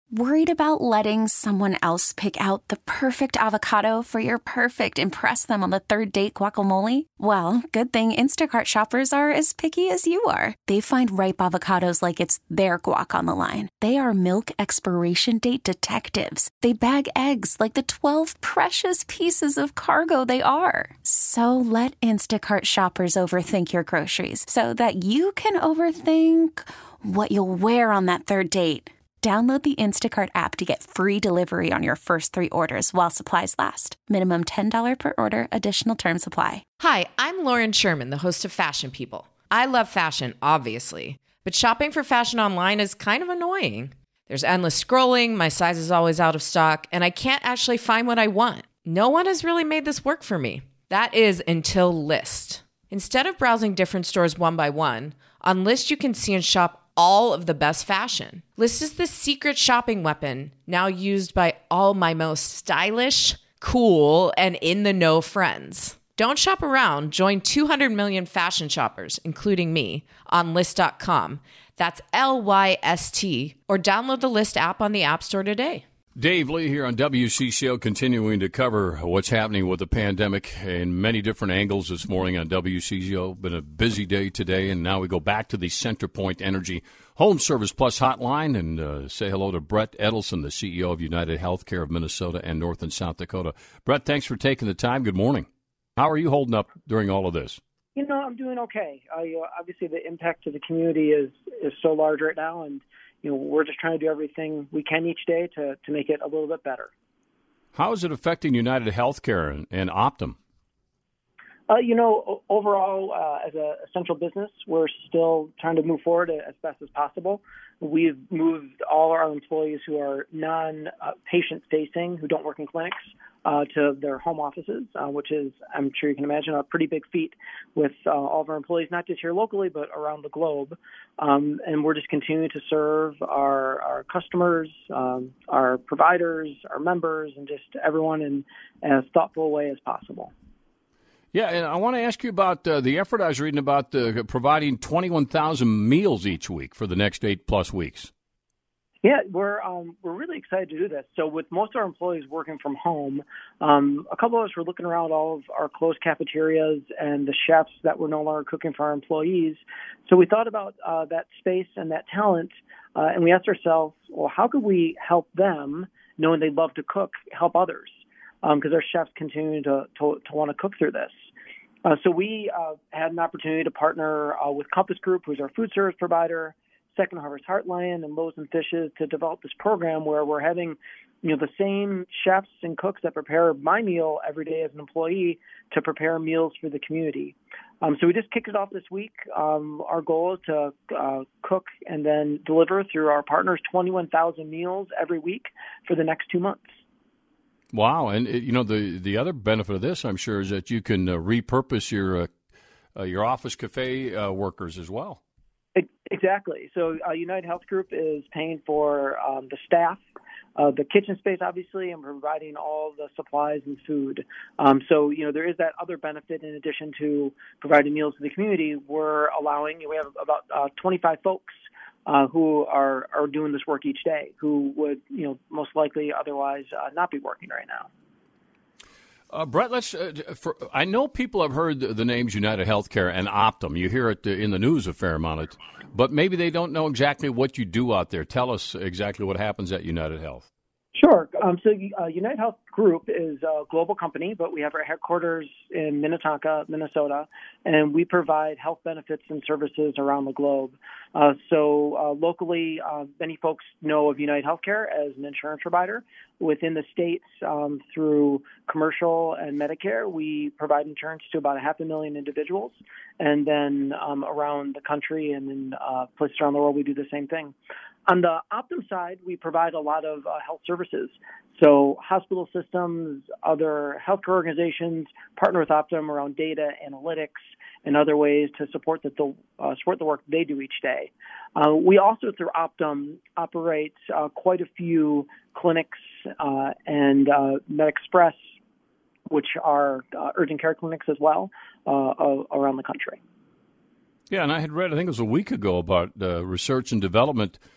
Worried about letting someone else pick out the perfect avocado for your perfect impress them on the third date guacamole? Well, good thing Instacart shoppers are as picky as you are. They find ripe avocados like it's their guac on the line. They are milk expiration date detectives. They bag eggs like the 12 precious pieces of cargo they are. So let Instacart shoppers overthink your groceries so that you can overthink what you'll wear on that third date. Download the Instacart app to get free delivery on your first 3 orders while supplies last. Minimum $10 per order. Additional terms apply. Hi, I'm Lauren Sherman, the host of Fashion People. I love fashion, obviously, but shopping for fashion online is kind of annoying. There's endless scrolling, my size is always out of stock, and I can't actually find what I want. No one has really made this work for me. That is until Lyst. Instead of browsing different stores one by one, on Lyst you can see and shop all of the best fashion. Lyst is the secret shopping weapon now used by all my most stylish, cool, and in-the-know friends. Don't shop around. Join 200 million fashion shoppers, including me, on Lyst.com. That's Lyst, or download the Lyst app on the App Store today. Dave Lee here on WCCO, continuing to cover what's happening with the pandemic in many different angles this morning on WCCO. Been a busy day today, and now we go back to the CenterPoint Energy Home Service Plus hotline and say hello to Brett Edelson, the CEO of United Healthcare of Minnesota and North and South Dakota. Brett, thanks for taking the time. Good morning. How are you holding up during all of this? You know, I'm doing okay. Obviously, the impact to the community is so large right now, and we're just trying to do everything we can each day to make it a little bit better. How is it affecting United Healthcare and Optum? Overall, as an essential business, we're still trying to move forward as best as possible. We've moved all our employees who are non-patient facing, who don't work in clinics, to their home offices, which is, I'm sure you can imagine, a pretty big feat with all of our employees, not just here locally, but around the globe. And we're just continuing to serve our customers, our providers, our members, and just everyone in as thoughtful a way as possible. Yeah, and I want to ask you about the effort I was reading about providing 21,000 meals each week for the next 8+ weeks. Yeah, we're really excited to do this. So with most of our employees working from home, a couple of us were looking around all of our closed cafeterias and the chefs that were no longer cooking for our employees. So we thought about that space and that talent, and we asked ourselves, well, how could we help them, knowing they love to cook, help others? Because our chefs continue to want to cook through this. So we had an opportunity to partner with Compass Group, who's our food service provider, Second Harvest Heartland, and Loaves and Fishes to develop this program where we're having the same chefs and cooks that prepare my meal every day as an employee to prepare meals for the community. So we just kicked it off this week. Our goal is to cook and then deliver through our partners 21,000 meals every week for the next 2 months. Wow, and the other benefit of this, I'm sure, is that you can repurpose your office cafe workers as well. Exactly. So United Health Group is paying for the staff, the kitchen space, obviously, and providing all the supplies and food. So there is that other benefit in addition to providing meals to the community. We have about 25 folks who are doing this work each day, who would most likely otherwise not be working right now. Brett, I know people have heard the names United Healthcare and Optum. You hear it in the news a fair amount, but maybe they don't know exactly what you do out there. Tell us exactly what happens at United Health. Sure. So United Health Group is a global company, but we have our headquarters in Minnetonka, Minnesota, and we provide health benefits and services around the globe. So locally, many folks know of United Healthcare as an insurance provider. Within the states, through commercial and Medicare, we provide insurance to about 500,000 individuals. And then around the country and in places around the world, we do the same thing. On the Optum side, we provide a lot of health services. So hospital systems, other healthcare organizations partner with Optum around data analytics and other ways to support the work they do each day. We also, through Optum, operate quite a few clinics and MedExpress, which are urgent care clinics as well, around the country. Yeah, and I had read, I think it was a week ago, about research and development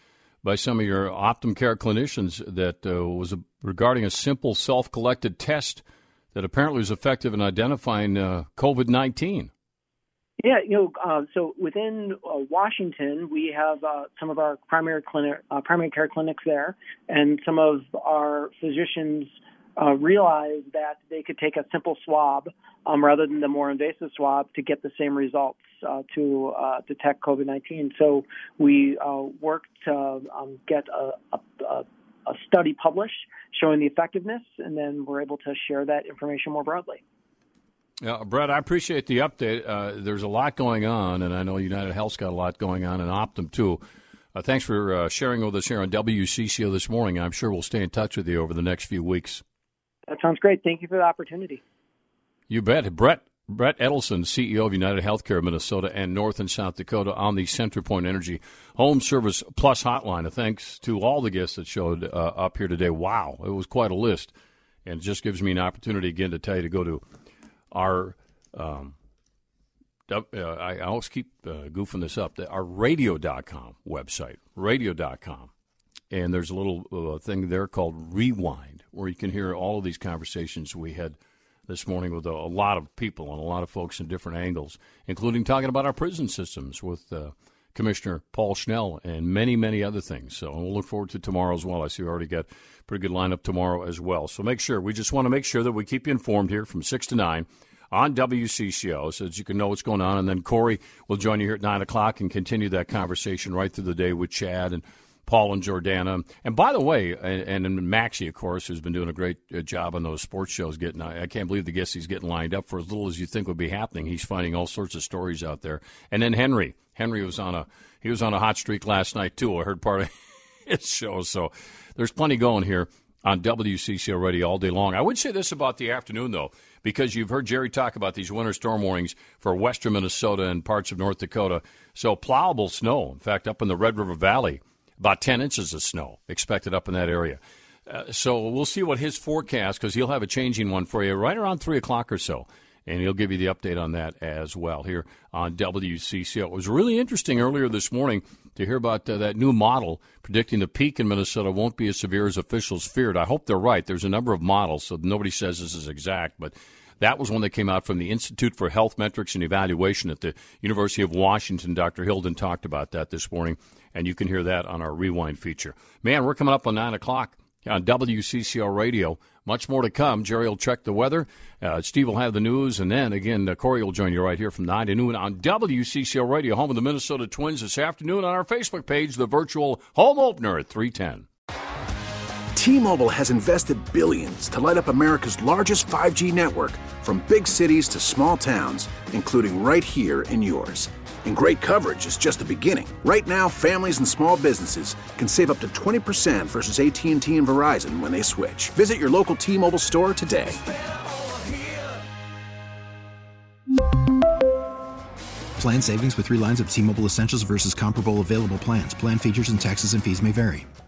by some of your Optum Care clinicians that was regarding a simple self-collected test that apparently was effective in identifying COVID-19. Yeah, so within Washington, we have some of our primary care clinics there, and some of our physicians realized that they could take a simple swab rather than the more invasive swab to get the same results to detect COVID-19. So we worked to get a study published showing the effectiveness, and then we're able to share that information more broadly. Yeah, Brett, I appreciate the update. There's a lot going on, and I know United Health's got a lot going on, and Optum too. Thanks for sharing with us here on WCCO this morning. I'm sure we'll stay in touch with you over the next few weeks. That sounds great. Thank you for the opportunity. You bet. Brett Edelson, CEO of United Healthcare Minnesota and North and South Dakota on the CenterPoint Energy Home Service Plus hotline. Thanks to all the guests that showed up here today. Wow, it was quite a list. And it just gives me an opportunity again to tell you to go to our, I always keep goofing this up, our radio.com website, radio.com. And there's a little thing there called Rewind, where you can hear all of these conversations we had this morning with a lot of people and a lot of folks in different angles, including talking about our prison systems with Commissioner Paul Schnell and many, many other things. So we'll look forward to tomorrow as well. I see we already got a pretty good lineup tomorrow as well. So we just want to make sure that we keep you informed here from 6 to 9 on WCCO so that you can know what's going on. And then Corey will join you here at 9 o'clock and continue that conversation right through the day with Chad and Paul and Jordana. And by the way, and Maxie, of course, who's been doing a great job on those sports shows. I can't believe the guests he's getting lined up for as little as you think would be happening. He's finding all sorts of stories out there. And then Henry was on a hot streak last night, too. I heard part of his show. So there's plenty going here on WCCO Radio all day long. I would say this about the afternoon, though, because you've heard Jerry talk about these winter storm warnings for western Minnesota and parts of North Dakota. So plowable snow, in fact, up in the Red River Valley, about 10 inches of snow expected up in that area. So we'll see what his forecast, because he'll have a changing one for you right around 3 o'clock or so. And he'll give you the update on that as well here on WCCO. It was really interesting earlier this morning to hear about that new model predicting the peak in Minnesota won't be as severe as officials feared. I hope they're right. There's a number of models, so nobody says this is exact, but that was one that came out from the Institute for Health Metrics and Evaluation at the University of Washington. Dr. Hilden talked about that this morning, and you can hear that on our Rewind feature. Man, we're coming up on 9 o'clock on WCCO Radio. Much more to come. Jerry will check the weather. Steve will have the news. And then, again, Corey will join you right here from 9 to noon on WCCO Radio, home of the Minnesota Twins this afternoon on our Facebook page, the virtual home opener at 3:10. T-Mobile has invested billions to light up America's largest 5G network, from big cities to small towns, including right here in yours. And great coverage is just the beginning. Right now, families and small businesses can save up to 20% versus AT&T and Verizon when they switch. Visit your local T-Mobile store today. Plan savings with 3 lines of T-Mobile Essentials versus comparable available plans. Plan features and taxes and fees may vary.